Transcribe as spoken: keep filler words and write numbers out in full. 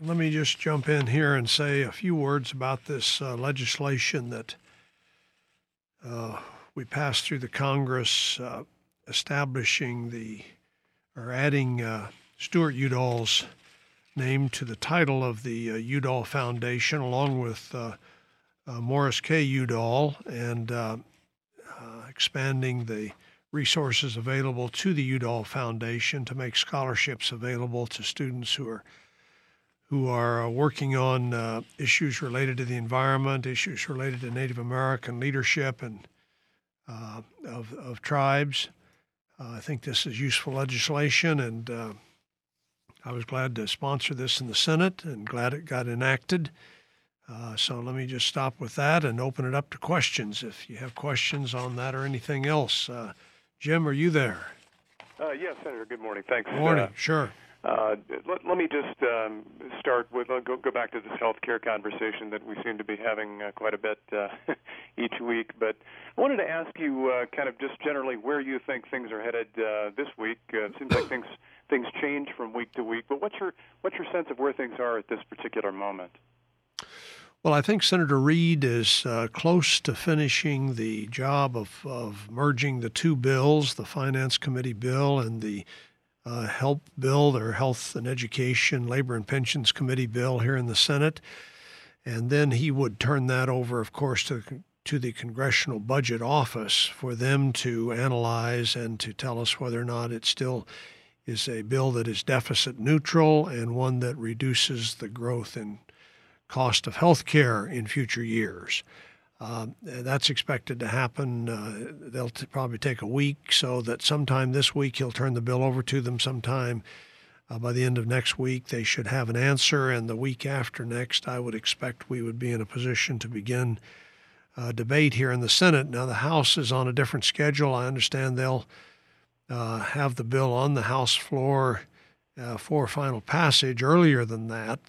Let me just jump in here and say a few words about this uh, legislation that uh, we passed through the Congress, uh, establishing the or adding uh, Stuart Udall's name to the title of the uh, Udall Foundation, along with uh, uh, Morris K. Udall, and uh, uh, expanding the resources available to the Udall Foundation to make scholarships available to students who are who are uh, working on uh, issues related to the environment, issues related to Native American leadership and uh, of, of tribes. Uh, I think this is useful legislation, and uh, I was glad to sponsor this in the Senate and glad it got enacted. Uh, so let me just stop with that and open it up to questions if you have questions on that or anything else. Uh, Jim, are you there? Uh, yes, Senator. Good morning. Thanks. Morning. Uh, sure. Uh, let, let me just um, start with, uh, go, go back to this health care conversation that we seem to be having uh, quite a bit uh, each week. But I wanted to ask you uh, kind of just generally where you think things are headed uh, this week. Uh, it seems like things things change from week to week. But what's your what's your sense of where things are at this particular moment? Well, I think Senator Reid is uh, close to finishing the job of, of merging the two bills, the Finance Committee bill and the Uh, help bill, their Health and Education, Labor and Pensions Committee bill here in the Senate. And then he would turn that over, of course, to, to the Congressional Budget Office for them to analyze and to tell us whether or not it still is a bill that is deficit neutral and one that reduces the growth in cost of health care in future years. Uh, that's expected to happen. Uh, they'll t- probably take a week, so that sometime this week he'll turn the bill over to them. Sometime uh, by the end of next week, they should have an answer. And the week after next, I would expect we would be in a position to begin uh, debate here in the Senate. Now, the House is on a different schedule. I understand they'll uh, have the bill on the House floor uh, for final passage earlier than that.